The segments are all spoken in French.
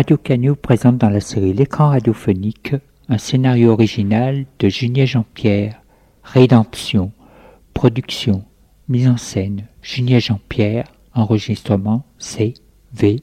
Radio Canu présente dans la série L'écran radiophonique un scénario original de Junier Jean-Pierre. Rédemption, production, mise en scène Junier Jean-Pierre, enregistrement CVRP.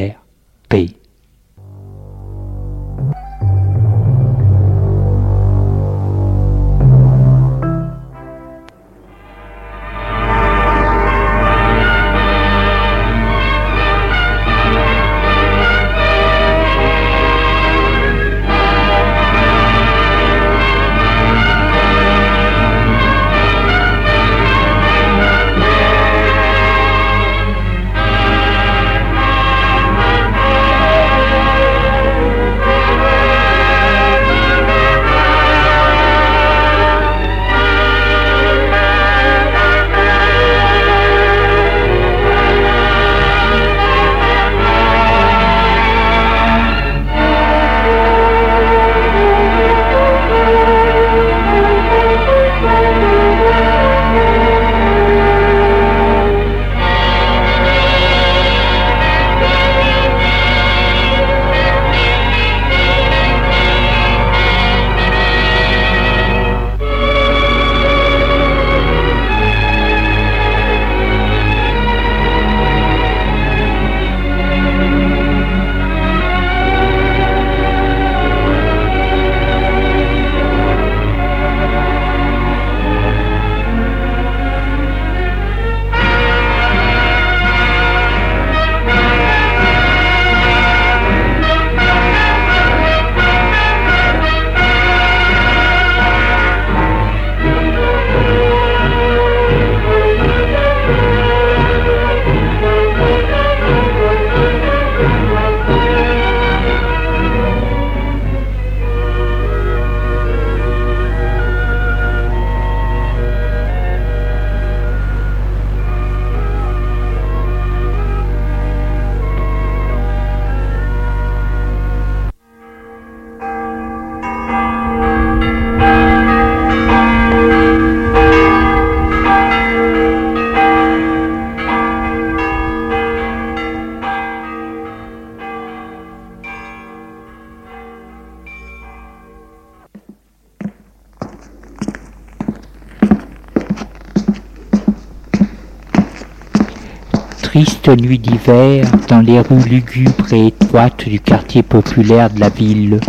Triste nuit d'hiver dans les rues lugubres et étroites du quartier populaire de la ville.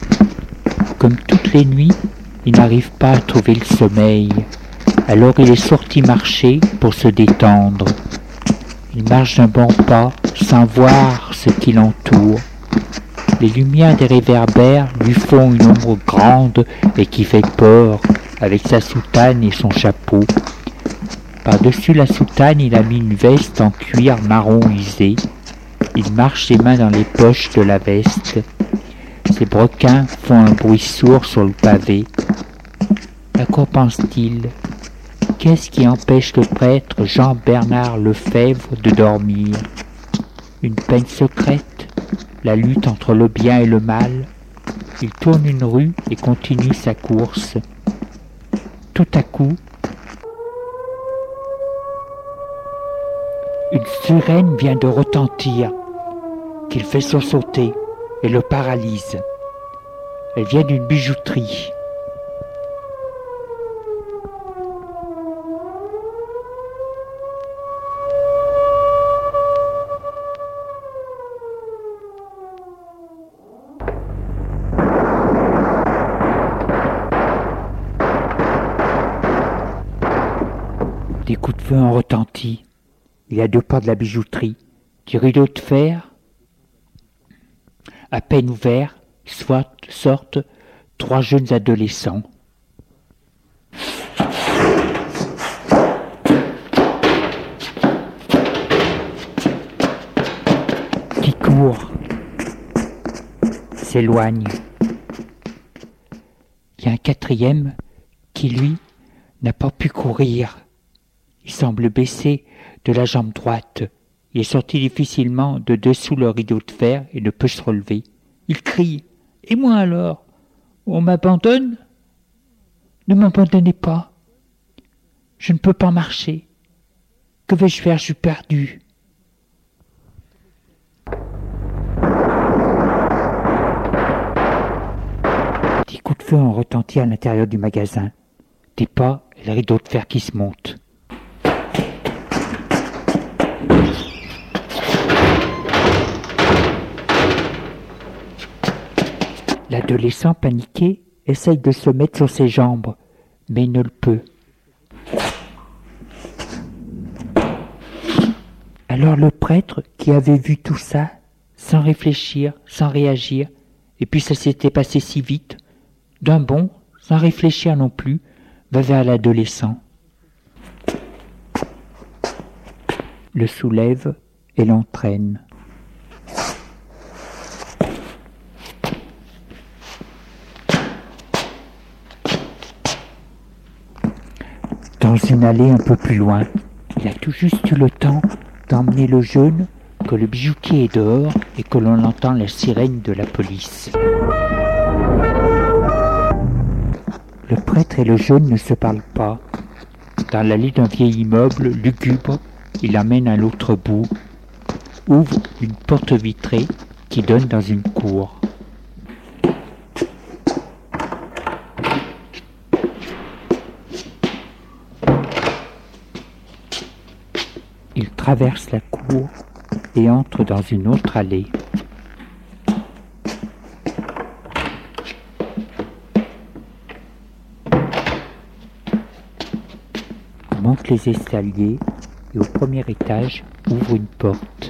Comme toutes les nuits, il n'arrive pas à trouver le sommeil. Alors il est sorti marcher pour se détendre. Il marche d'un bon pas sans voir ce qui l'entoure. Les lumières des réverbères lui font une ombre grande et qui fait peur avec sa soutane et son chapeau. Par-dessus la soutane, il a mis une veste en cuir marron usé. Il marche les mains dans les poches de la veste. Ses broquins font un bruit sourd sur le pavé. À quoi pense-t-il? Qu'est-ce qui empêche le prêtre Jean-Bernard Lefebvre de dormir? Une peine secrète? La lutte entre le bien et le mal? Il tourne une rue et continue sa course. Tout à coup, une sirène vient de retentir, qu'il fait sursauter et le paralyse. Elle vient d'une bijouterie. Des coups de feu ont retenti. Il y a deux pas de la bijouterie. Des rideaux de fer, à peine ouverts, sortent trois jeunes adolescents. Qui courent, s'éloignent. Il y a un quatrième qui, lui, n'a pas pu courir. Il semble baisser de la jambe droite. Il est sorti difficilement de dessous le rideau de fer et ne peut se relever. Il crie. « Et moi alors? On m'abandonne? Ne m'abandonnez pas. Je ne peux pas marcher. Que vais-je faire? Je suis perdu. » feu en retentit à l'intérieur du magasin. Des pas et le rideau de fer qui se montent. L'adolescent paniqué essaye de se mettre sur ses jambes, mais il ne le peut. Alors le prêtre, qui avait vu tout ça, sans réfléchir, sans réagir, et puis ça s'était passé si vite, d'un bond, sans réfléchir non plus, va vers l'adolescent, le soulève et l'entraîne. Dans une allée un peu plus loin, il a tout juste eu le temps d'emmener le jeune, que le bijoutier est dehors et que l'on entend la sirène de la police. Le prêtre et le jeune ne se parlent pas. Dans l'allée d'un vieil immeuble lugubre, il l'emmène à l'autre bout, ouvre une porte vitrée qui donne dans une cour. Il traverse la cour et entre dans une autre allée. Il monte les escaliers et au premier étage ouvre une porte.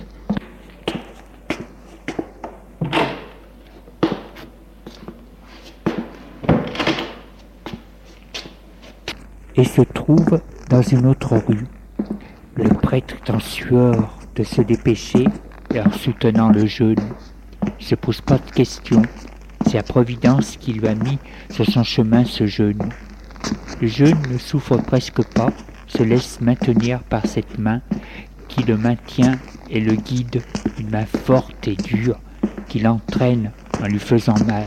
Et se trouve dans une autre rue. Le prêtre est en sueur de se dépêcher et en soutenant le jeune. Il ne se pose pas de questions. C'est la Providence qui lui a mis sur son chemin ce jeune. Le jeune ne souffre presque pas, se laisse maintenir par cette main qui le maintient et le guide, une main forte et dure qui l'entraîne en lui faisant mal.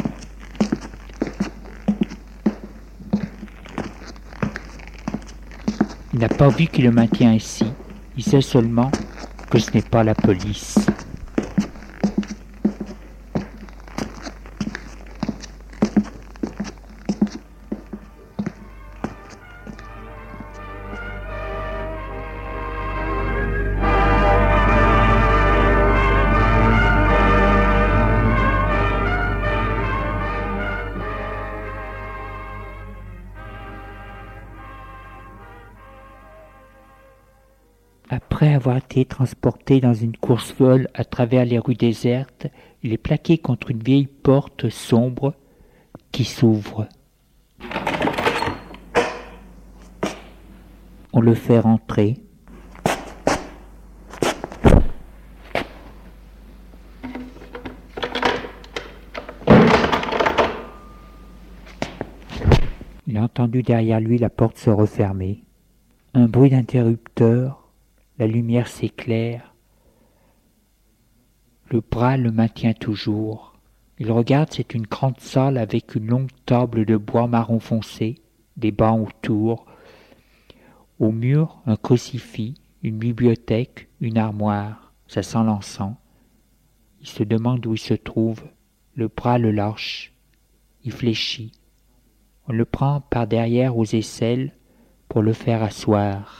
Il n'a pas vu qu'il le maintient ainsi, il sait seulement que ce n'est pas la police. Après avoir été transporté dans une course folle à travers les rues désertes, il est plaqué contre une vieille porte sombre qui s'ouvre. On le fait rentrer. Il a entendu derrière lui la porte se refermer. Un bruit d'interrupteur. La lumière s'éclaire. Le bras le maintient toujours. Il regarde, c'est une grande salle avec une longue table de bois marron foncé, des bancs autour. Au mur, un crucifix, une bibliothèque, une armoire. Ça sent l'encens. Il se demande où il se trouve. Le bras le lâche. Il fléchit. On le prend par derrière aux aisselles pour le faire asseoir.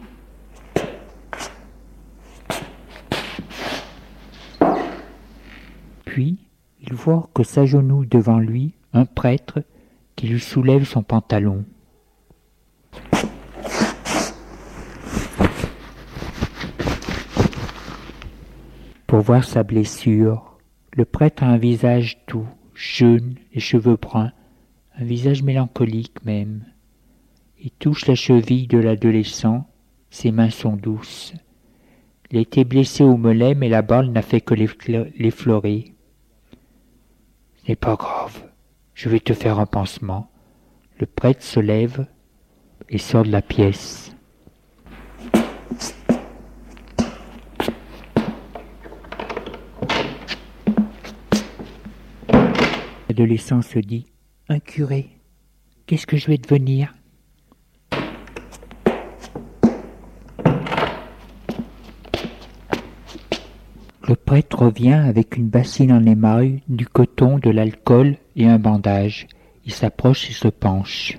Puis, il voit que s'agenouille devant lui un prêtre qui lui soulève son pantalon. Pour voir sa blessure, le prêtre a un visage doux, jeune, les cheveux bruns, un visage mélancolique même. Il touche la cheville de l'adolescent, ses mains sont douces. Il a été blessé au mollet, mais la balle n'a fait que l'effleurer. « Ce n'est pas grave, je vais te faire un pansement. » Le prêtre se lève et sort de la pièce. L'adolescent se dit « Un curé, qu'est-ce que je vais devenir ?» Le prêtre revient avec une bassine en émail, du coton, de l'alcool et un bandage. Il s'approche et se penche.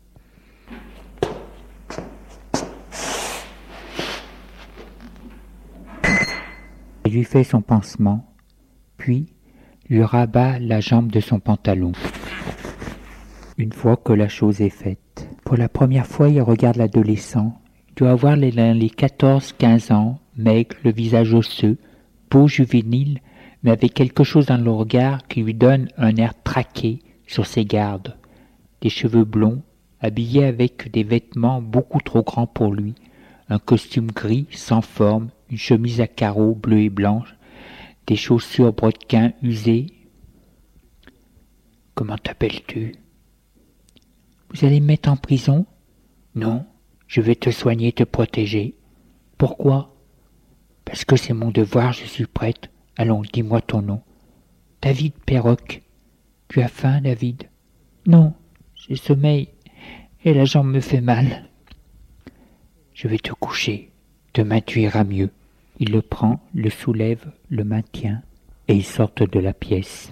Il lui fait son pansement, puis lui rabat la jambe de son pantalon. Une fois que la chose est faite. Pour la première fois, il regarde l'adolescent. Il doit avoir les 14-15 ans, maigre, le visage osseux, beau juvénile, mais avec quelque chose dans le regard qui lui donne un air traqué sur ses gardes. Des cheveux blonds, habillé avec des vêtements beaucoup trop grands pour lui, un costume gris sans forme, une chemise à carreaux bleus et blanches, des chaussures brodequins usées. « Comment t'appelles-tu » ? « Vous allez me mettre en prison ?»« Non, je vais te soigner et te protéger. »« Pourquoi ?»« Parce que c'est mon devoir, je suis prête. Allons, dis-moi ton nom. »« David Perroque. »« Tu as faim, David ?»« Non, j'ai sommeil et la jambe me fait mal. »« Je vais te coucher. Demain tu iras mieux. » Il le prend, le soulève, le maintient et ils sortent de la pièce.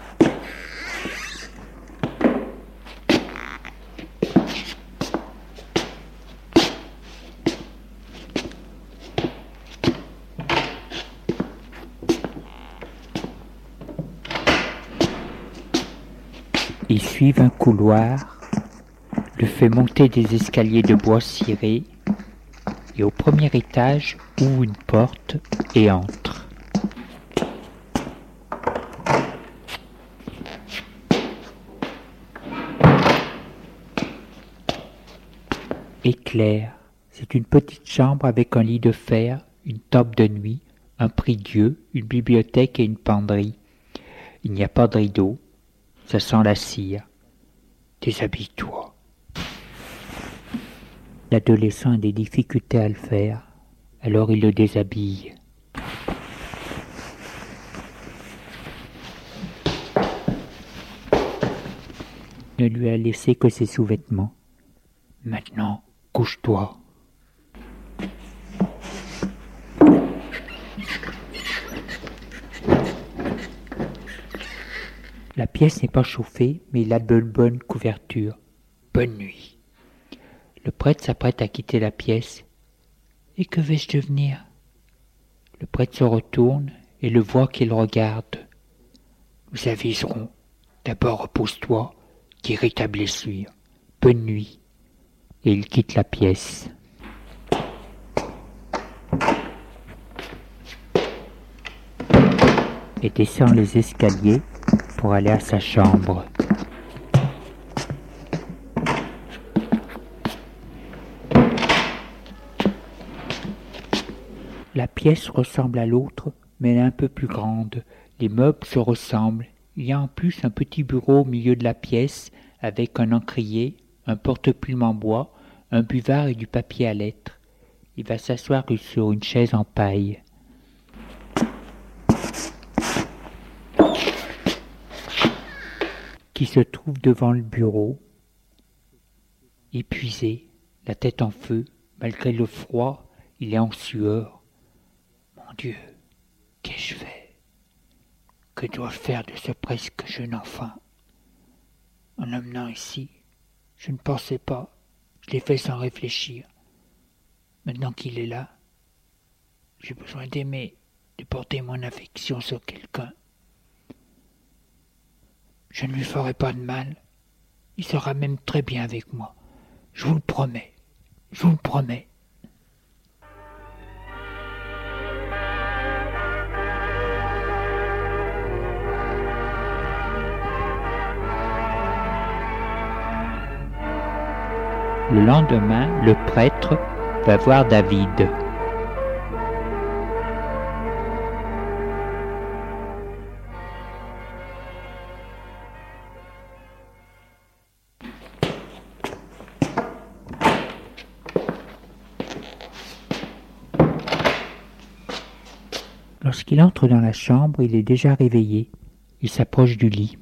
Ils suivent un couloir, le fait monter des escaliers de bois ciré, et au premier étage ouvre une porte et entre. Éclair, c'est une petite chambre avec un lit de fer, une table de nuit, un prie-dieu, une bibliothèque et une penderie. Il n'y a pas de rideau. Ça sent la cire. Déshabille-toi. L'adolescent a des difficultés à le faire, alors il le déshabille. Il ne lui a laissé que ses sous-vêtements. Maintenant, couche-toi. La pièce n'est pas chauffée, mais il a de bonnes couvertures. Bonne nuit. Le prêtre s'apprête à quitter la pièce. Et que vais-je devenir ? Le prêtre se retourne et le voit qu'il regarde. Nous aviserons. D'abord repose-toi, guéris ta blessure. Bonne nuit. Et il quitte la pièce. Et descend les escaliers pour aller à sa chambre. La pièce ressemble à l'autre, mais elle est un peu plus grande. Les meubles se ressemblent. Il y a en plus un petit bureau au milieu de la pièce, avec un encrier, un porte-plume en bois, un buvard et du papier à lettres. Il va s'asseoir sur une chaise en paille. Qui se trouve devant le bureau, épuisé, la tête en feu, malgré le froid, il est en sueur. Mon Dieu, qu'ai-je fait ? Que dois-je faire de ce presque jeune enfant ? En l'emmenant ici, je ne pensais pas, je l'ai fait sans réfléchir. Maintenant qu'il est là, j'ai besoin d'aimer, de porter mon affection sur quelqu'un. Je ne lui ferai pas de mal. Il sera même très bien avec moi. Je vous le promets. Je vous le promets. Le lendemain, le prêtre va voir David. Lorsqu'il entre dans la chambre, il est déjà réveillé. Il s'approche du lit.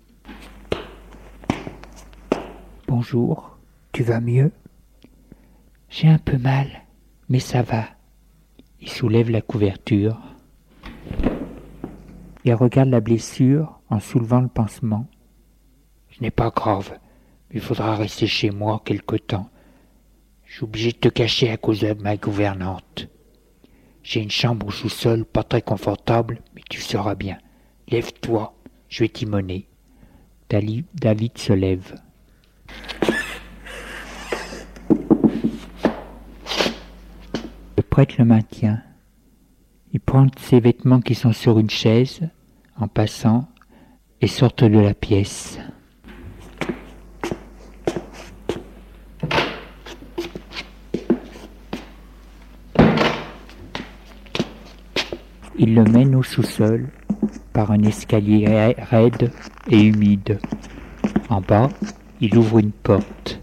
« Bonjour, tu vas mieux ? » ?»« J'ai un peu mal, mais ça va. » Il soulève la couverture. Il regarde la blessure en soulevant le pansement. Ce n'est pas grave. Il faudra rester chez moi quelque temps. Je suis obligé de te cacher à cause de ma gouvernante. J'ai une chambre au sous-sol, pas très confortable, mais tu seras bien. Lève-toi, je vais t'y mener. David se lève. Le prêtre le maintient. Il prend ses vêtements qui sont sur une chaise, en passant, et sort de la pièce. Il le mène au sous-sol par un escalier raide et humide. En bas, il ouvre une porte.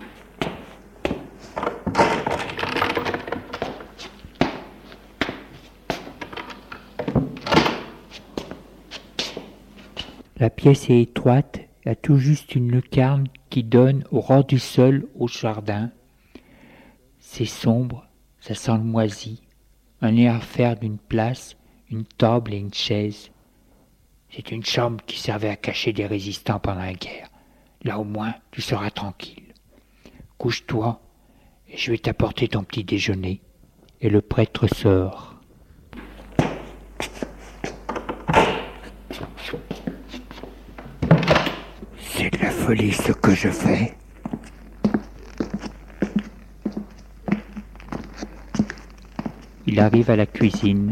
La pièce est étroite, il y a tout juste une lucarne qui donne au ras du sol au jardin. C'est sombre, ça sent le moisi. Un lit à faire d'une place, une table et une chaise. C'est une chambre qui servait à cacher des résistants pendant la guerre. Là au moins, tu seras tranquille. Couche-toi et je vais t'apporter ton petit déjeuner. Et le prêtre sort. C'est de la folie ce que je fais. Il arrive à la cuisine.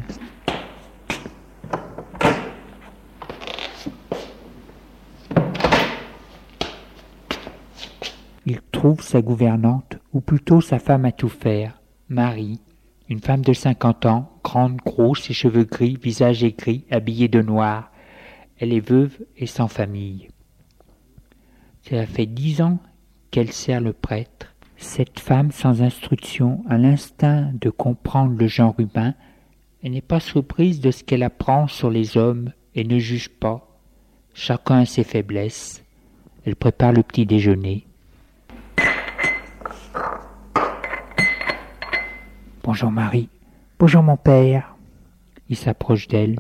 Il trouve sa gouvernante, ou plutôt sa femme à tout faire, Marie, une femme de 50 ans, grande, grosse, ses cheveux gris, visage aigri, habillée de noir. Elle est veuve et sans famille. Cela fait 10 ans qu'elle sert le prêtre. Cette femme sans instruction, à l'instinct de comprendre le genre humain, elle n'est pas surprise de ce qu'elle apprend sur les hommes et ne juge pas. Chacun a ses faiblesses. Elle prépare le petit déjeuner. Bonjour Marie. Bonjour mon père. Il s'approche d'elle.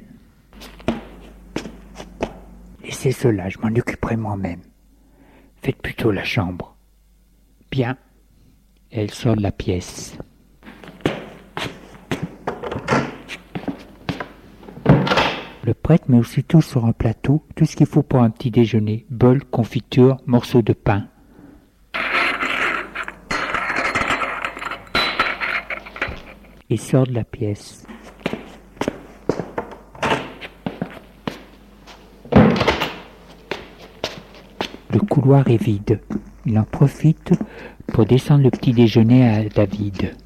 Laissez cela, je m'en occuperai moi-même. Faites plutôt la chambre. Bien. Elle sort de la pièce. Le prêtre met aussitôt sur un plateau tout ce qu'il faut pour un petit déjeuner. Bol, confiture, morceaux de pain. Il sort de la pièce. Le couloir est vide. Il en profite pour descendre le petit déjeuner à David.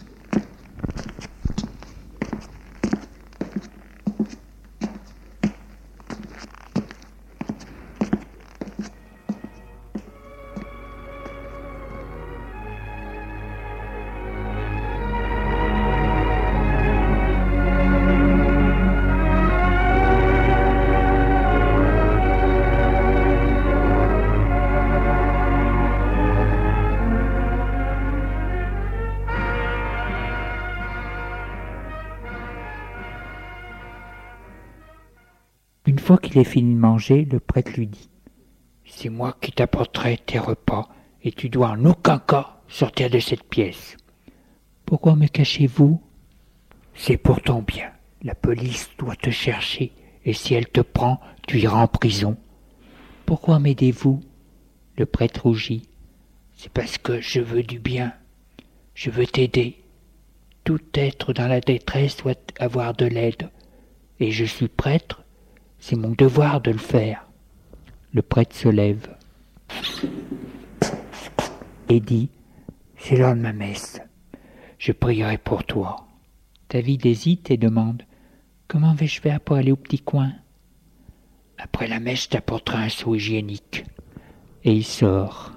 Une fois qu'il est fini de manger, le prêtre lui dit « C'est moi qui t'apporterai tes repas et tu dois en aucun cas sortir de cette pièce. »« Pourquoi me cachez-vous ?»« C'est pour ton bien. La police doit te chercher et si elle te prend, tu iras en prison. »« Pourquoi m'aidez-vous ?» Le prêtre rougit. « C'est parce que je veux du bien. Je veux t'aider. Tout être dans la détresse doit avoir de l'aide. Et je suis prêtre. C'est mon devoir de le faire. » Le prêtre se lève et dit « C'est l'heure de ma messe. Je prierai pour toi. » David hésite et demande « Comment vais-je faire pour aller au petit coin ?»« Après la messe, je t'apporterai un seau hygiénique. » Et il sort.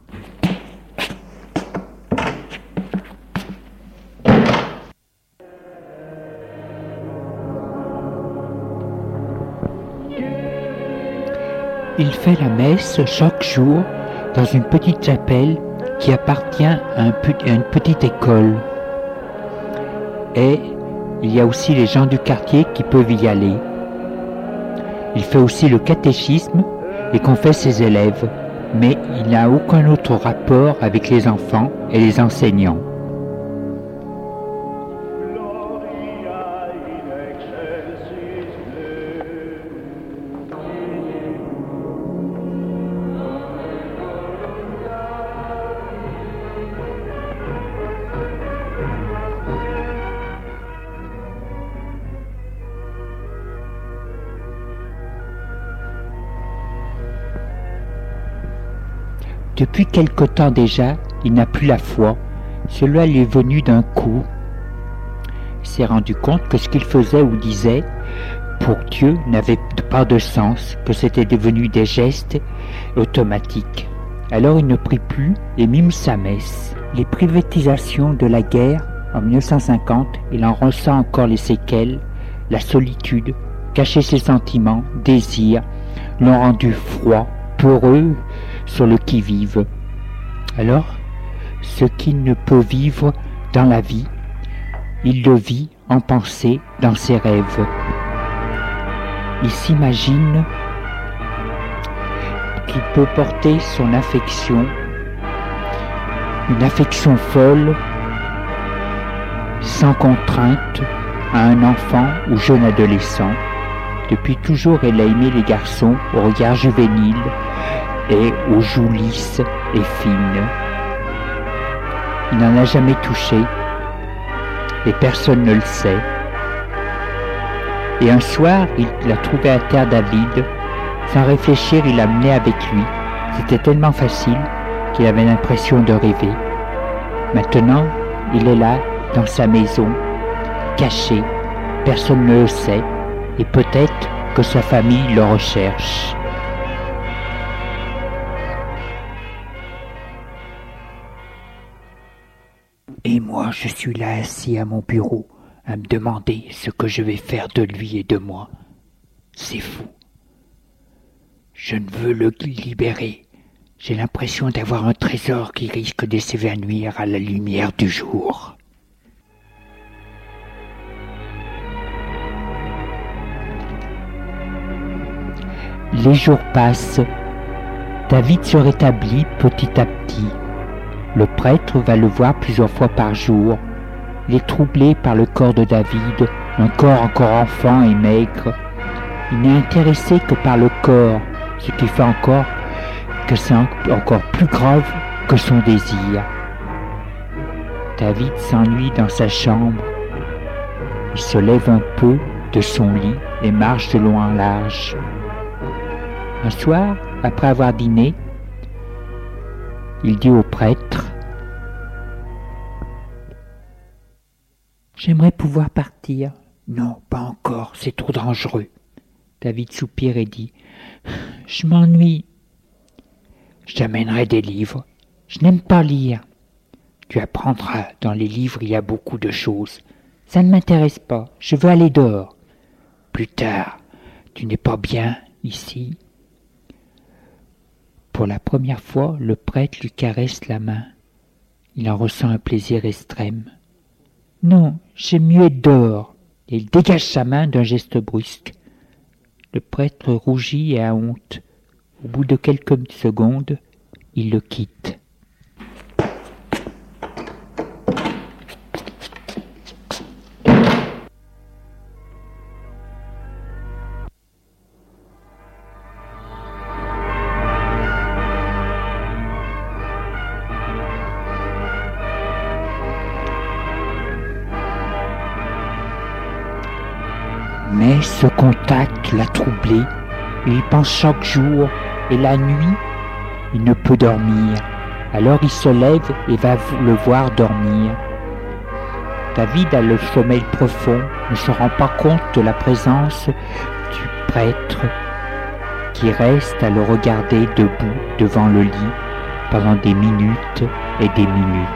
Il fait la messe chaque jour dans une petite chapelle qui appartient à une petite école. Et il y a aussi les gens du quartier qui peuvent y aller. Il fait aussi le catéchisme et qu'ont fait ses élèves, mais il n'a aucun autre rapport avec les enfants et les enseignants. Depuis quelque temps déjà, il n'a plus la foi. Cela lui est venu d'un coup. Il s'est rendu compte que ce qu'il faisait ou disait pour Dieu n'avait pas de sens, que c'était devenu des gestes automatiques. Alors il ne prie plus et mime sa messe. Les privatisations de la guerre en 1950, il en ressent encore les séquelles. La solitude, cacher ses sentiments, désirs, l'ont rendu froid, peureux, sur le qui-vive. Alors, ce qu'il ne peut vivre dans la vie, il le vit en pensée dans ses rêves. Il s'imagine qu'il peut porter son affection, une affection folle, sans contrainte, à un enfant ou jeune adolescent. Depuis toujours, elle a aimé les garçons au regard juvénile et aux joues lisses et fines. Il n'en a jamais touché et personne ne le sait. Et un soir, il l'a trouvé à terre David. Sans réfléchir, il l'a mené avec lui. C'était tellement facile qu'il avait l'impression de rêver. Maintenant, il est là, dans sa maison, caché. Personne ne le sait et peut-être que sa famille le recherche. Et moi, je suis là assis à mon bureau, à me demander ce que je vais faire de lui et de moi. C'est fou. Je ne veux le libérer. J'ai l'impression d'avoir un trésor qui risque de s'évanouir à la lumière du jour. Les jours passent. David se rétablit petit à petit. Le prêtre va le voir plusieurs fois par jour. Il est troublé par le corps de David, un corps encore enfant et maigre. Il n'est intéressé que par le corps, ce qui fait encore que c'est encore plus grave que son désir. David s'ennuie dans sa chambre. Il se lève un peu de son lit et marche de long en large. Un soir, après avoir dîné, il dit au prêtre : « J'aimerais pouvoir partir. »« Non, pas encore, c'est trop dangereux. » David soupire et dit : « Je m'ennuie. Je t'amènerai des livres. Je n'aime pas lire. Tu apprendras, dans les livres il y a beaucoup de choses. Ça ne m'intéresse pas, je veux aller dehors. Plus tard, tu n'es pas bien ici. » Pour la première fois, le prêtre lui caresse la main. Il en ressent un plaisir extrême. « Non, j'aime mieux être dehors. » Et il dégage sa main d'un geste brusque. Le prêtre rougit et a honte. Au bout de quelques secondes, il le quitte. Mais ce contact l'a troublé. Il y pense chaque jour et la nuit, il ne peut dormir. Alors il se lève et va le voir dormir. David a le sommeil profond, ne se rend pas compte de la présence du prêtre qui reste à le regarder debout devant le lit pendant des minutes et des minutes.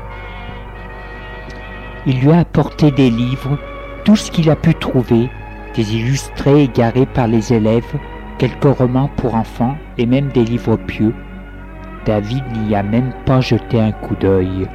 Il lui a apporté des livres, tout ce qu'il a pu trouver, des illustrés égarés par les élèves, quelques romans pour enfants et même des livres pieux. David n'y a même pas jeté un coup d'œil.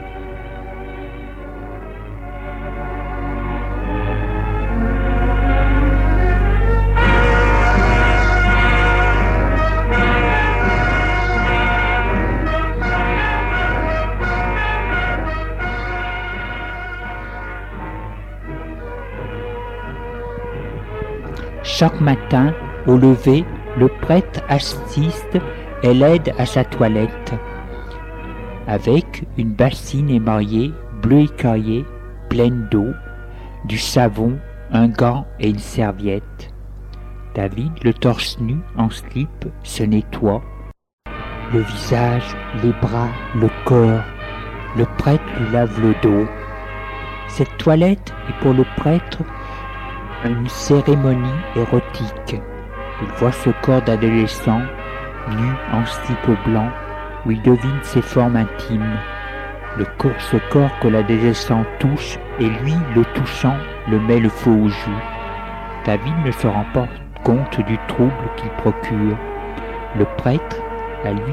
Chaque matin, au lever, le prêtre assiste et l'aide à sa toilette, avec une bassine émaillée, bleu écaillé, pleine d'eau, du savon, un gant et une serviette. David, le torse nu, en slip, se nettoie. Le visage, les bras, le corps. Le prêtre lui lave le dos. Cette toilette est pour le prêtre une cérémonie érotique. Il voit ce corps d'adolescent, nu en slip blanc, où il devine ses formes intimes. Ce corps que l'adolescent touche, et lui, le touchant, le met le feu aux joues. David ne se rend pas compte du trouble qu'il procure. Le prêtre, à lui,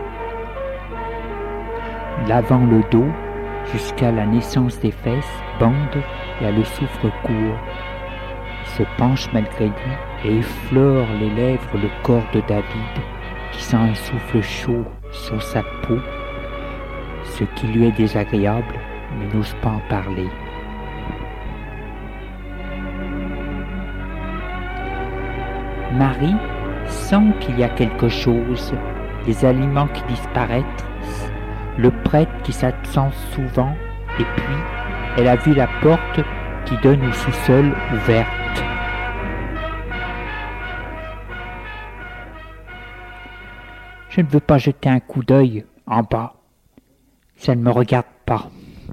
lavant le dos jusqu'à la naissance des fesses, bande et a le souffle court. Il se penche malgré lui et effleure les lèvres le corps de David, qui sent un souffle chaud sur sa peau, ce qui lui est désagréable, mais n'ose pas en parler. Marie sent qu'il y a quelque chose, les aliments qui disparaissent, le prêtre qui s'absente souvent, et puis elle a vu la porte qui donne au sous-sol ouverte. Je ne veux pas jeter un coup d'œil en bas. Ça ne me regarde pas.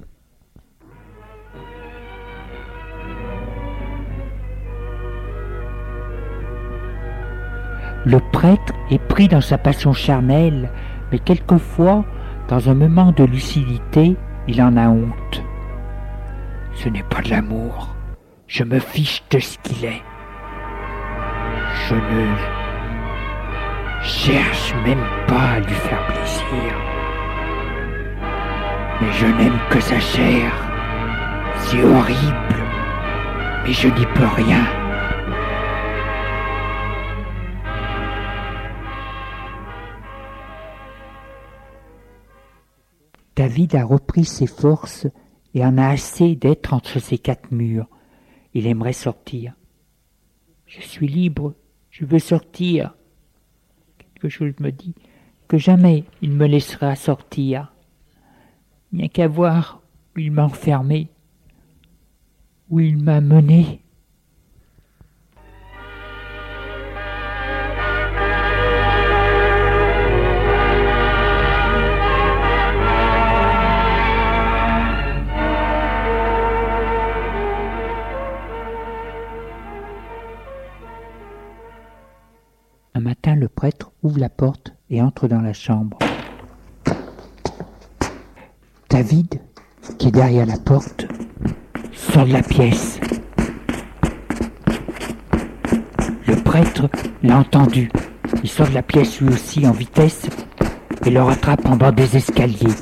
Le prêtre est pris dans sa passion charnelle, mais quelquefois, dans un moment de lucidité, il en a honte. Ce n'est pas de l'amour. Je me fiche de ce qu'il est. Je ne cherche même pas à lui faire plaisir. Mais je n'aime que sa chair. C'est horrible, mais je n'y peux rien. David a repris ses forces et en a assez d'être entre ces quatre murs. Il aimerait sortir. Je suis libre, je veux sortir. Quelque chose me dit que jamais il me laissera sortir. Il n'y a qu'à voir où il m'a enfermé, où il m'a mené. Un matin, le prêtre ouvre la porte et entre dans la chambre. David, qui est derrière la porte, sort de la pièce. Le prêtre l'a entendu. Il sort de la pièce lui aussi en vitesse et le rattrape en bas des escaliers.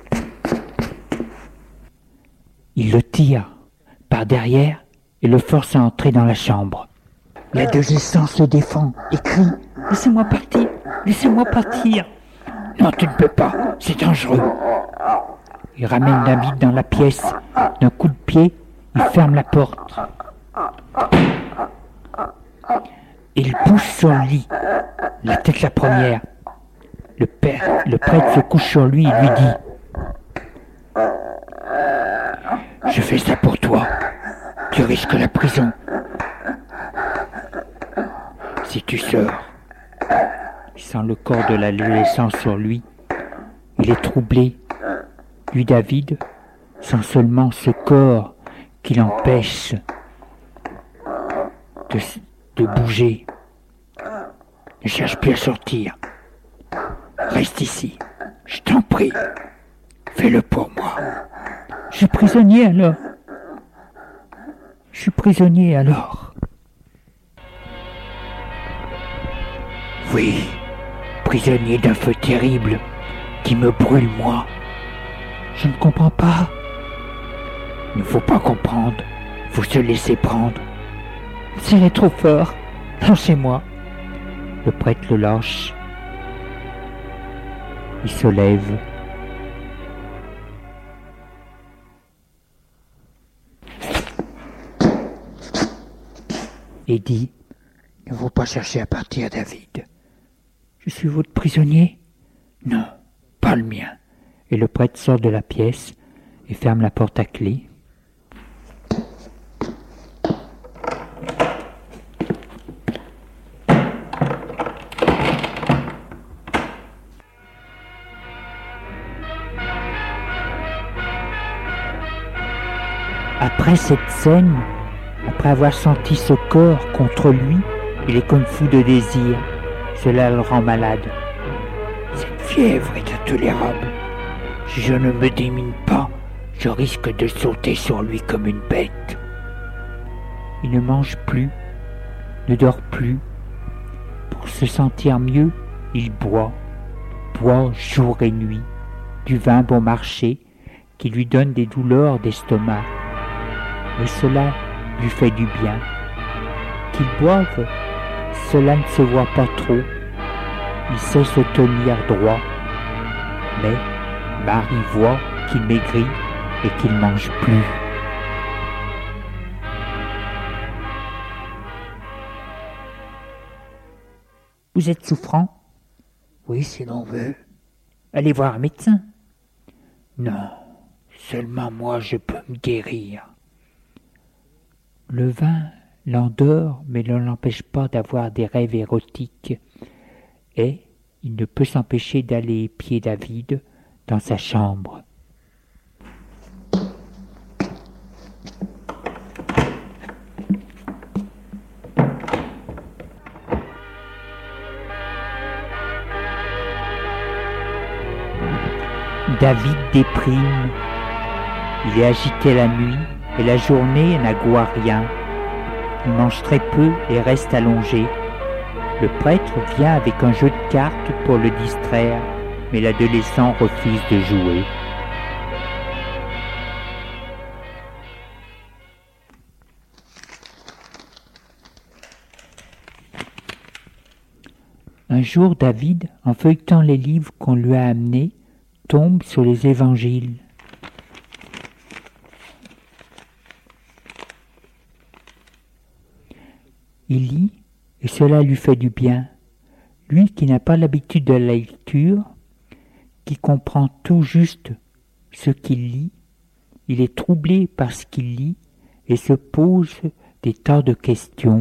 Il le tire par derrière et le force à entrer dans la chambre. L'adolescent se défend et crie « Laissez-moi partir, laissez-moi partir !»« Non, tu ne peux pas, c'est dangereux !» Il ramène David dans la pièce. D'un coup de pied, il ferme la porte. Il pousse sur le lit, la tête la première. Le prêtre se couche sur lui et lui dit « Je fais ça pour toi, tu risques la prison. Si tu sors. » Il sent le corps de l'adolescent sur lui. Il est troublé. Lui, David, sent seulement ce corps qui l'empêche de bouger. Ne cherche plus à sortir. Reste ici. Je t'en prie. Fais-le pour moi. Je suis prisonnier alors. Je suis prisonnier alors. Oui, prisonnier d'un feu terrible qui me brûle moi. Je ne comprends pas. Il ne faut pas comprendre, faut se laisser prendre. Serrez trop fort, lâchez-moi. Le prêtre le lâche. Il se lève. Et dit, ne faut pas chercher à partir, David. Je suis votre prisonnier? Non, pas le mien. Et le prêtre sort de la pièce et ferme la porte à clé. Après cette scène, après avoir senti ce corps contre lui, il est comme fou de désir. Cela le rend malade. Cette fièvre est intolérable. Si je ne me démine pas, je risque de sauter sur lui comme une bête. Il ne mange plus, ne dort plus. Pour se sentir mieux, il boit jour et nuit, du vin bon marché qui lui donne des douleurs d'estomac. Mais cela lui fait du bien. Qu'il boive, cela ne se voit pas trop. Il sait se tenir droit. Mais Marie voit qu'il maigrit et qu'il ne mange plus. Vous êtes souffrant? Oui, si l'on veut. Allez voir un médecin. Non, seulement moi je peux me guérir. Le vin l'endort, mais ne l'empêche pas d'avoir des rêves érotiques. Et il ne peut s'empêcher d'aller épier David dans sa chambre. David déprime. Il est agité la nuit et la journée n'a goût à rien. Il mange très peu et reste allongé. Le prêtre vient avec un jeu de cartes pour le distraire, mais l'adolescent refuse de jouer. Un jour, David, en feuilletant les livres qu'on lui a amenés, tombe sur les évangiles. Il lit et cela lui fait du bien. Lui qui n'a pas l'habitude de la lecture, qui comprend tout juste ce qu'il lit, il est troublé par ce qu'il lit et se pose des tas de questions.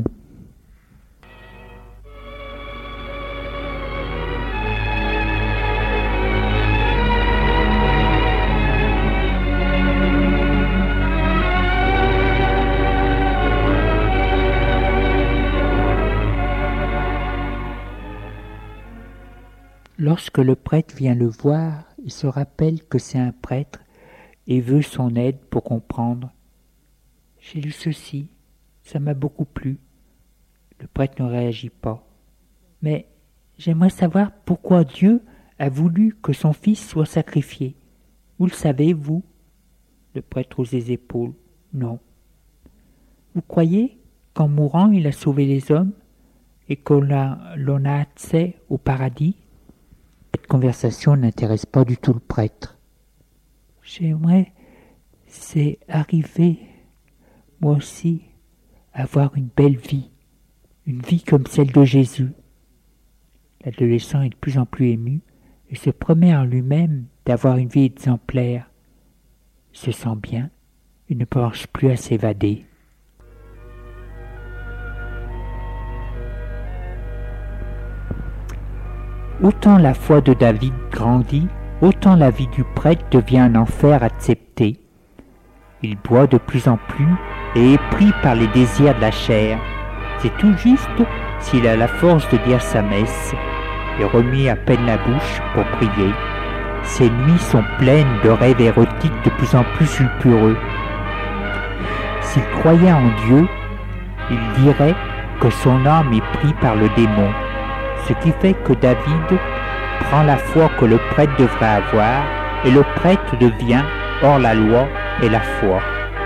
Lorsque le prêtre vient le voir, il se rappelle que c'est un prêtre et veut son aide pour comprendre. « J'ai lu ceci, ça m'a beaucoup plu. » Le prêtre ne réagit pas. « Mais j'aimerais savoir pourquoi Dieu a voulu que son fils soit sacrifié. Vous le savez, vous ?» Le prêtre hausse les épaules. « Non. » Vous croyez qu'en mourant il a sauvé les hommes et l'on a accès au paradis? Cette conversation n'intéresse pas du tout le prêtre. J'aimerais, c'est arriver, moi aussi, à avoir une belle vie, une vie comme celle de Jésus. L'adolescent est de plus en plus ému et se promet en lui-même d'avoir une vie exemplaire. Il se sent bien, il ne pense plus à s'évader. Autant la foi de David grandit, autant la vie du prêtre devient un enfer accepté. Il boit de plus en plus et est pris par les désirs de la chair. C'est tout juste s'il a la force de dire sa messe et remue à peine la bouche pour prier. Ses nuits sont pleines de rêves érotiques de plus en plus sulfureux. S'il croyait en Dieu, il dirait que son âme est prise par le démon. Ce qui fait que David prend la foi que le prêtre devrait avoir, et le prêtre devient hors la loi et la foi.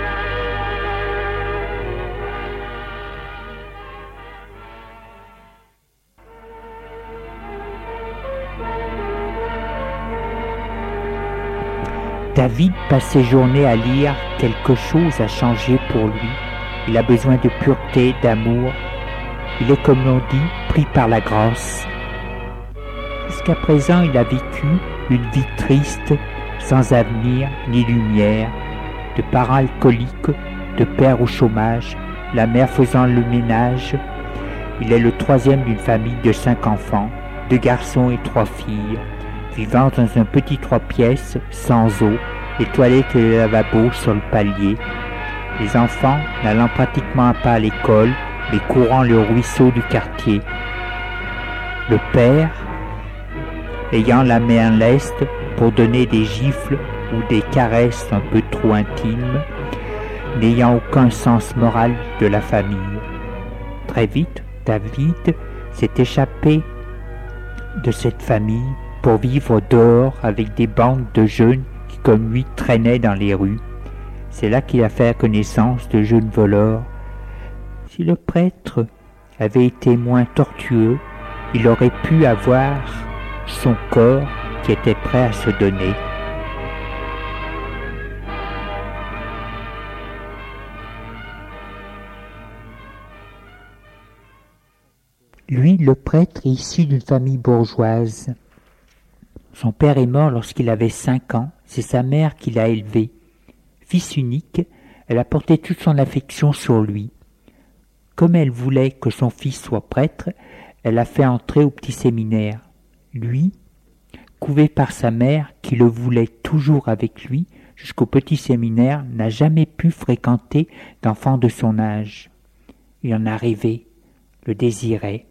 David passe ses journées à lire « Quelque chose a changé pour lui ». Il a besoin de pureté, d'amour. Il est, comme l'on dit, pris par la grâce. Jusqu'à présent, il a vécu une vie triste, sans avenir ni lumière, de parents alcooliques, de père au chômage, la mère faisant le ménage. Il est le troisième d'une famille de 5 enfants, 2 garçons et 3 filles, vivant dans un petit 3 pièces, sans eau, les toilettes et le lavabo sur le palier. Les enfants n'allant pratiquement pas à l'école, mais courant le ruisseau du quartier. Le père, ayant la main leste pour donner des gifles ou des caresses un peu trop intimes, n'ayant aucun sens moral de la famille. Très vite, David s'est échappé de cette famille pour vivre dehors avec des bandes de jeunes qui, comme lui, traînaient dans les rues. C'est là qu'il a fait la connaissance de jeunes voleurs. Si le prêtre avait été moins tortueux, il aurait pu avoir son corps qui était prêt à se donner. Lui, le prêtre, est issu d'une famille bourgeoise. Son père est mort lorsqu'il avait 5 ans, c'est sa mère qui l'a élevé. Fils unique, elle a porté toute son affection sur lui. Comme elle voulait que son fils soit prêtre, elle l'a fait entrer au petit séminaire. Lui, couvé par sa mère qui le voulait toujours avec lui jusqu'au petit séminaire, n'a jamais pu fréquenter d'enfants de son âge. Il en a rêvé, le désirait.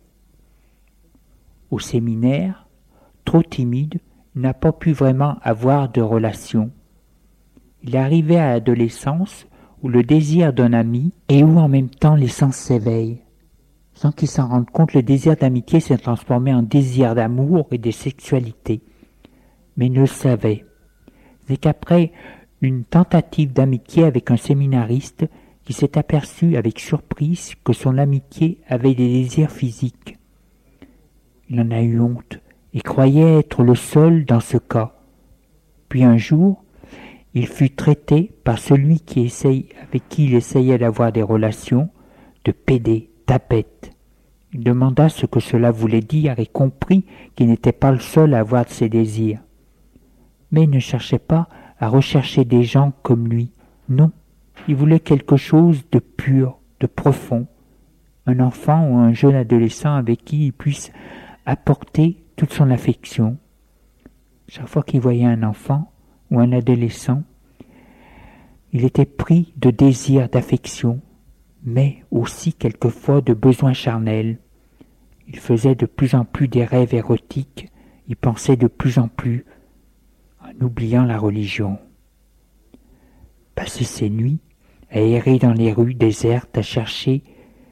Au séminaire, trop timide, il n'a pas pu vraiment avoir de relations. Il est arrivé à l'adolescence où le désir d'un ami et où en même temps les sens s'éveillent. Sans qu'il s'en rende compte, le désir d'amitié s'est transformé en désir d'amour et de sexualité. Mais il ne le savait. C'est qu'après une tentative d'amitié avec un séminariste, qui s'est aperçu avec surprise que son amitié avait des désirs physiques. Il en a eu honte et croyait être le seul dans ce cas. Puis un jour, il fut traité par celui avec qui il essayait d'avoir des relations, de pédé, tapette. Il demanda ce que cela voulait dire et comprit qu'il n'était pas le seul à avoir de ces désirs. Mais il ne cherchait pas à rechercher des gens comme lui. Non, il voulait quelque chose de pur, de profond. Un enfant ou un jeune adolescent avec qui il puisse apporter toute son affection. Chaque fois qu'il voyait un enfant ou un adolescent, il était pris de désirs d'affection, mais aussi quelquefois de besoins charnels. Il faisait de plus en plus des rêves érotiques, il pensait de plus en plus, en oubliant la religion. Passait ses nuits à errer dans les rues désertes, à chercher,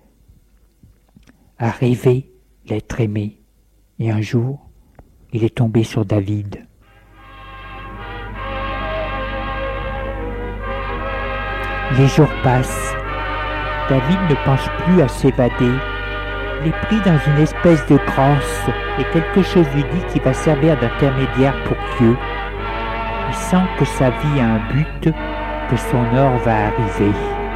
à rêver l'être aimé. Et un jour, il est tombé sur David. Les jours passent. David ne pense plus à s'évader. Il est pris dans une espèce de grâce et quelque chose lui dit qu'il va servir d'intermédiaire pour Dieu. Il sent que sa vie a un but, que son heure va arriver.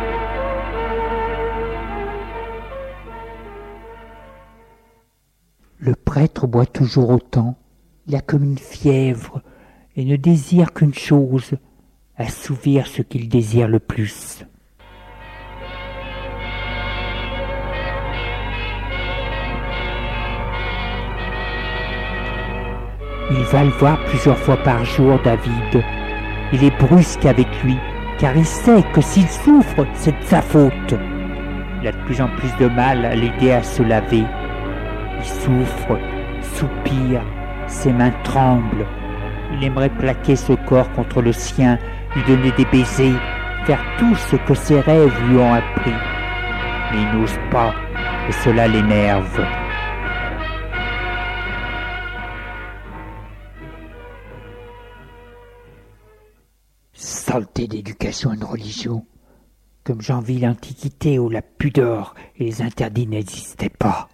Le prêtre boit toujours autant. Il a comme une fièvre et ne désire qu'une chose, assouvir ce qu'il désire le plus. Il va le voir plusieurs fois par jour, David. Il est brusque avec lui, car il sait que s'il souffre, c'est de sa faute. Il a de plus en plus de mal à l'aider à se laver. Il souffre, soupire, ses mains tremblent. Il aimerait plaquer ce corps contre le sien, lui donner des baisers, faire tout ce que ses rêves lui ont appris. Mais il n'ose pas, et cela l'énerve. traité d'éducation à une religion, comme j'envie l'Antiquité où la pudeur et les interdits n'existaient pas.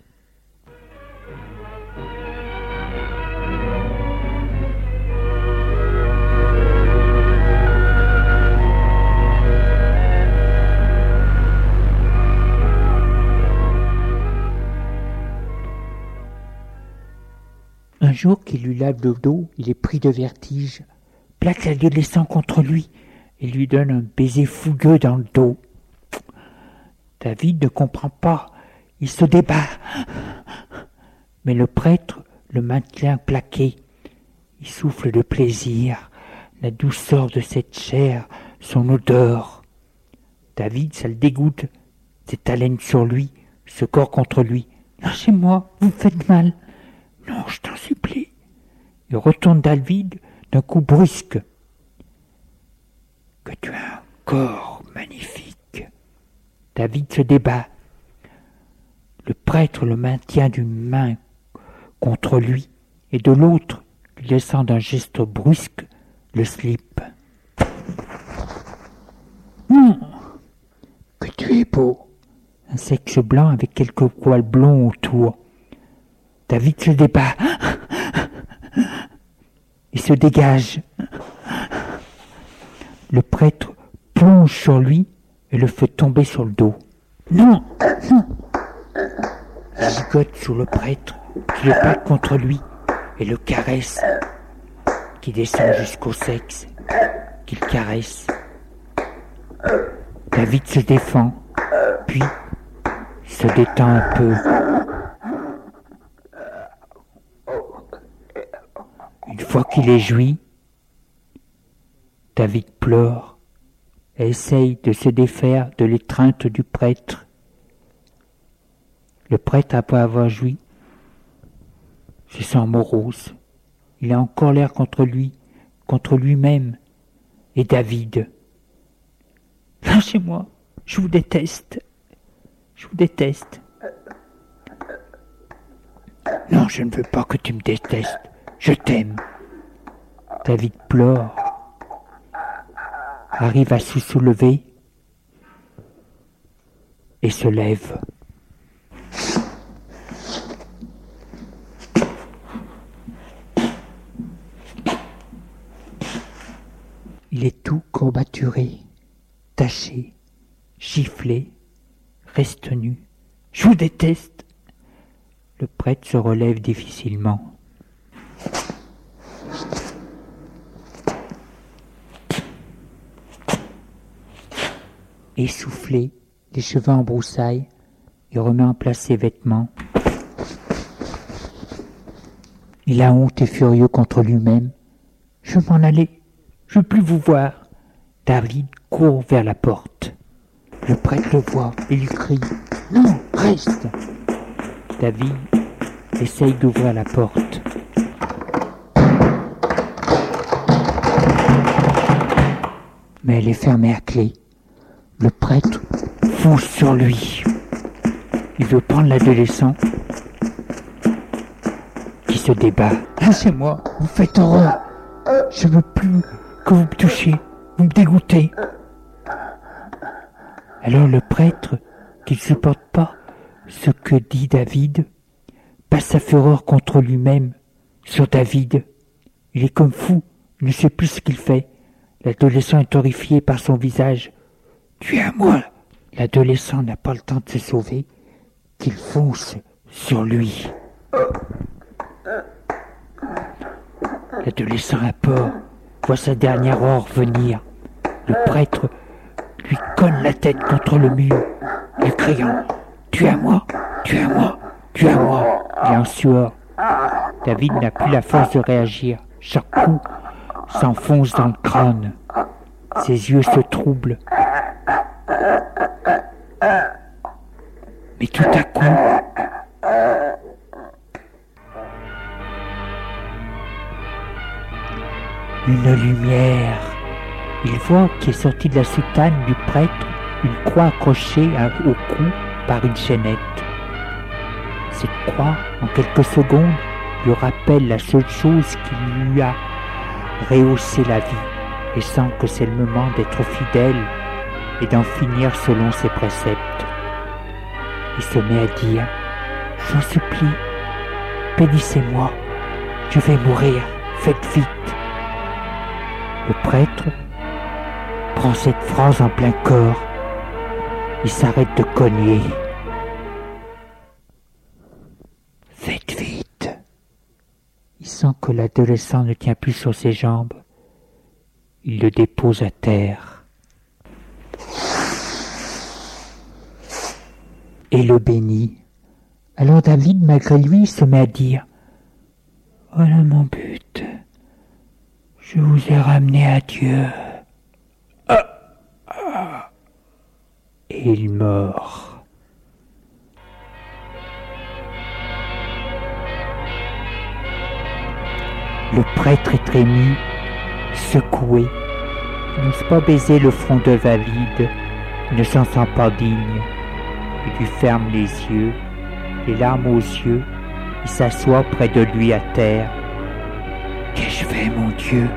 Un jour qu'il lui lave le dos, il est pris de vertige, plaque l'adolescent contre lui et lui donne un baiser fougueux dans le dos. David ne comprend pas, il se débat. Mais le prêtre le maintient plaqué. Il souffle de plaisir, la douceur de cette chair, son odeur. David, ça le dégoûte, cette haleine sur lui, ce corps contre lui. « Lâchez-moi, vous me faites mal. » « Non, je t'en supplie. » Il retourne David d'un coup brusque. « Que tu as un corps magnifique. » David se débat. Le prêtre le maintient d'une main contre lui et de l'autre lui laissant d'un geste brusque le slip. « Non, que tu es beau. » Un sexe blanc avec quelques poils blonds autour. David se débat. Il se dégage. Le prêtre plonge sur lui et le fait tomber sur le dos. Non, non. Il gigote sous le prêtre qui le bat contre lui et le caresse, qui descend jusqu'au sexe, qu'il caresse. David se défend, puis se détend un peu. Une fois qu'il est joui, David pleure et essaye de se défaire de l'étreinte du prêtre. Le prêtre, après avoir joui, se sent morose. Il a encore l'air contre lui, contre lui-même et David. « Lâchez-moi, je vous déteste. Je vous déteste. »« Non, je ne veux pas que tu me détestes. Je t'aime. » David pleure, arrive à se soulever et se lève. Il est tout courbaturé, taché, giflé, reste nu. « Je vous déteste. » Le prêtre se relève difficilement. Essoufflé, les cheveux en broussailles, il remet en place ses vêtements. Il a honte et furieux contre lui-même. « Je veux m'en aller, je ne veux plus vous voir. » David court vers la porte. Le prêtre le voit et lui crie « Non, reste !» David essaye d'ouvrir la porte. Mais elle est fermée à clé. Le prêtre fonce sur lui. Il veut prendre l'adolescent qui se débat. « Lâchez-moi, vous faites horreur. Je ne veux plus que vous me touchiez. Vous me dégoûtez. » Alors le prêtre, qui ne supporte pas ce que dit David, passe sa fureur contre lui-même sur David. Il est comme fou, il ne sait plus ce qu'il fait. L'adolescent est horrifié par son visage. « Tu es à moi !» L'adolescent n'a pas le temps de se sauver, qu'il fonce sur lui. L'adolescent a peur, voit sa dernière heure venir. Le prêtre lui cogne la tête contre le mur, lui criant « Tu es à moi, tu es à moi, tu es à moi !» Il est en sueur. David n'a plus la force de réagir. Chaque coup s'enfonce dans le crâne. Ses yeux se troublent. Mais tout à coup, une lumière. Il voit qui est sortie de la soutane du prêtre une croix accrochée au cou par une chaînette. Cette croix, en quelques secondes, lui rappelle la seule chose qui lui a rehaussé la vie, et sent que c'est le moment d'être fidèle et d'en finir selon ses préceptes. Il se met à dire « J'en supplie, bénissez-moi, je vais mourir, faites vite !» Le prêtre prend cette phrase en plein corps. Il s'arrête de cogner. « Faites vite !» Il sent que l'adolescent ne tient plus sur ses jambes. Il le dépose à terre et le bénit. Alors David, malgré lui, se met à dire « Voilà mon but. Je vous ai ramené à Dieu. » Et il meurt. Le prêtre est ému, secoué. Il n'ose pas baiser le front de David. Il ne s'en sent pas digne. Il lui ferme les yeux, les larmes aux yeux. Il s'assoit près de lui à terre. « Qu'ai-je fait, mon Dieu?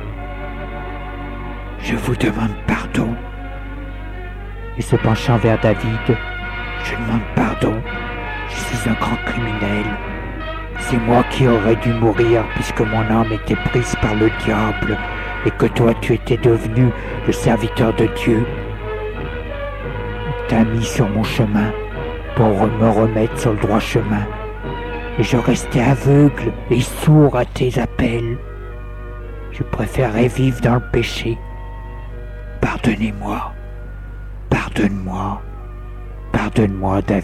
Je vous demande pardon. » Et se penchant vers David, « Je demande pardon. Je suis un grand criminel. C'est moi qui aurais dû mourir puisque mon âme était prise par le diable et que toi tu étais devenu le serviteur de Dieu. Tu t'as mis sur mon chemin pour me remettre sur le droit chemin. Et je restais aveugle et sourd à tes appels. Je préférais vivre dans le péché. Pardonnez-moi, pardonne-moi, pardonne-moi, David. »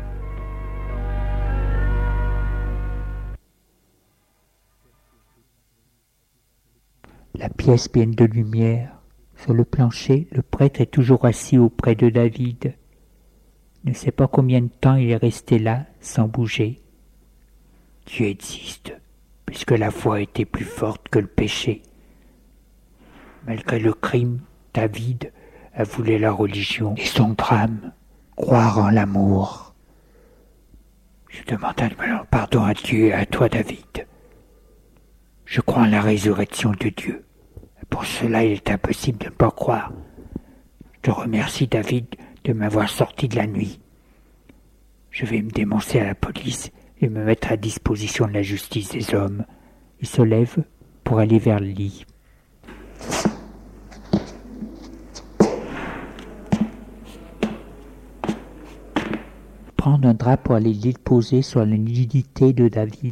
La pièce pleine de lumière. Sur le plancher, le prêtre est toujours assis auprès de David. Il ne sait pas combien de temps il est resté là, sans bouger. Dieu existe, puisque la foi était plus forte que le péché. Malgré le crime, David a voulu la religion et son drame, croire en l'amour. Je demande pardon à Dieu et à toi, David. Je crois en la résurrection de Dieu. Pour cela, il est impossible de ne pas croire. Je te remercie, David, de m'avoir sorti de la nuit. Je vais me dénoncer à la police et me mettre à disposition de la justice des hommes. Il se lève pour aller vers le lit. Prendre un drap pour aller le poser sur la nudité de David.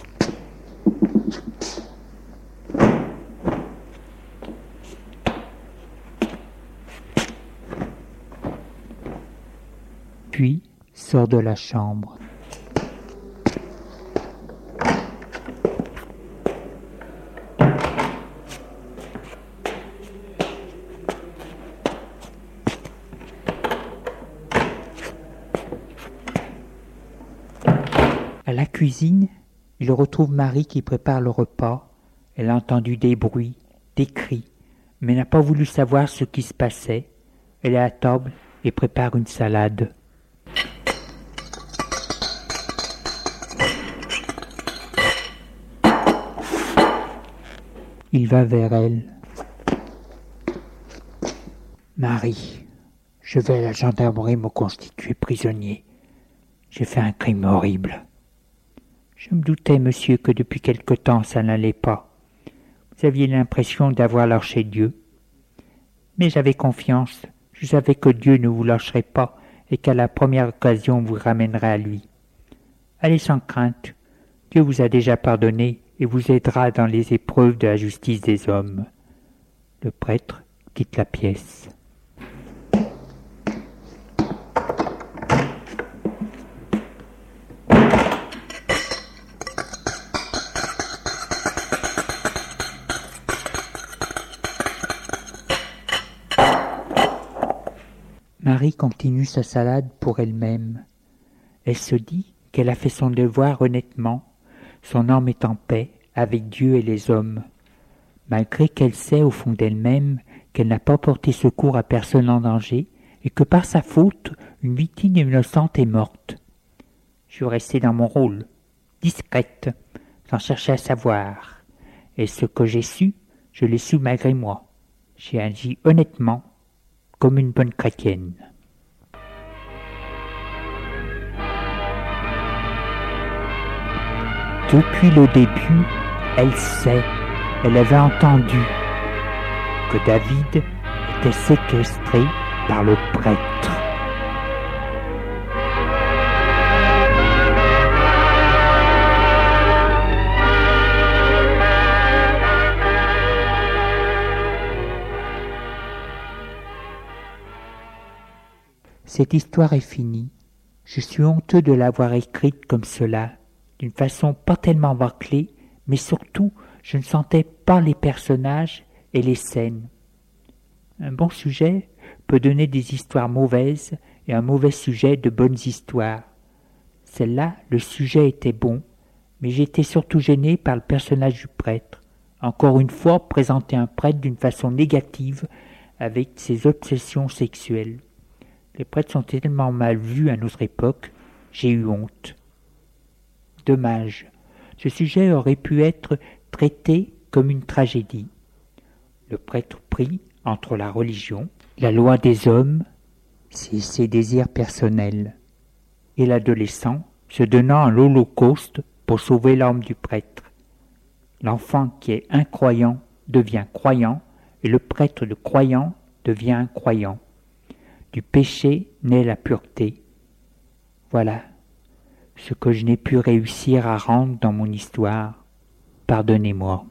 Puis sort de la chambre. À la cuisine, il retrouve Marie qui prépare le repas. Elle a entendu des bruits, des cris, mais n'a pas voulu savoir ce qui se passait. Elle est à table et prépare une salade. Il va vers elle. « Marie, je vais à la gendarmerie me constituer prisonnier. J'ai fait un crime horrible. Je me doutais, monsieur, que depuis quelque temps ça n'allait pas. Vous aviez l'impression d'avoir lâché Dieu. Mais j'avais confiance. Je savais que Dieu ne vous lâcherait pas et qu'à la première occasion vous ramènerait à lui. Allez sans crainte. Dieu vous a déjà pardonné et vous aidera dans les épreuves de la justice des hommes. » Le prêtre quitte la pièce. Marie continue sa salade pour elle-même. Elle se dit qu'elle a fait son devoir honnêtement. Son âme est en paix avec Dieu et les hommes, malgré qu'elle sait au fond d'elle-même qu'elle n'a pas porté secours à personne en danger et que par sa faute, une victime innocente est morte. Je suis restée dans mon rôle, discrète, sans chercher à savoir, et ce que j'ai su, Je l'ai su malgré moi. J'ai agi honnêtement, comme une bonne chrétienne. Depuis le début, elle sait, elle avait entendu que David était séquestré par le prêtre. Cette histoire est finie. Je suis honteux de l'avoir écrite comme cela, d'une façon pas tellement bâclée, mais surtout, je ne sentais pas les personnages et les scènes. Un bon sujet peut donner des histoires mauvaises et un mauvais sujet de bonnes histoires. Celle-là, le sujet était bon, mais j'étais surtout gêné par le personnage du prêtre. Encore une fois, présenter un prêtre d'une façon négative avec ses obsessions sexuelles. Les prêtres sont tellement mal vus à notre époque, j'ai eu honte. Dommage. Ce sujet aurait pu être traité comme une tragédie. Le prêtre pris entre la religion, la loi des hommes, ses désirs personnels, et l'adolescent se donnant à l'Holocauste pour sauver l'âme du prêtre. L'enfant qui est incroyant devient croyant, et le prêtre de croyant devient incroyant. Du péché naît la pureté. Voilà ce que je n'ai pu réussir à rendre dans mon histoire. Pardonnez-moi.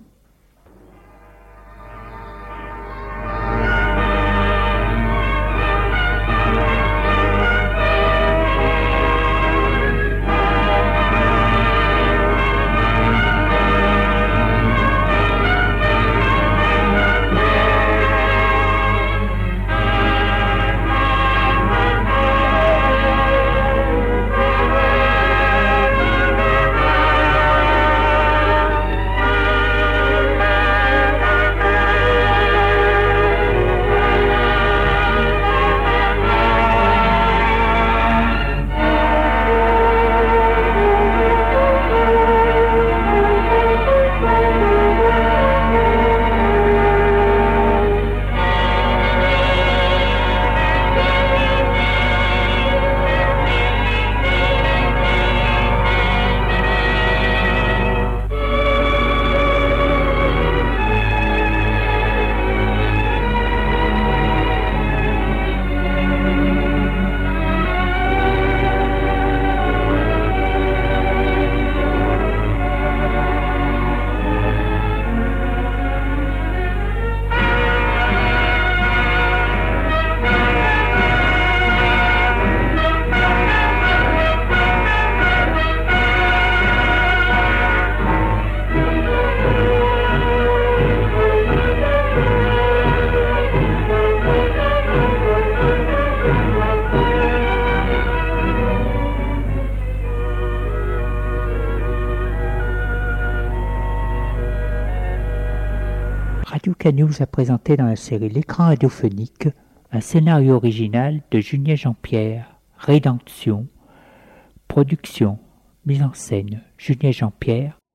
Radio Canu vous a présenté dans la série L'écran radiophonique un scénario original de Julien Jean-Pierre, rédaction, production, mise en scène Julien Jean-Pierre,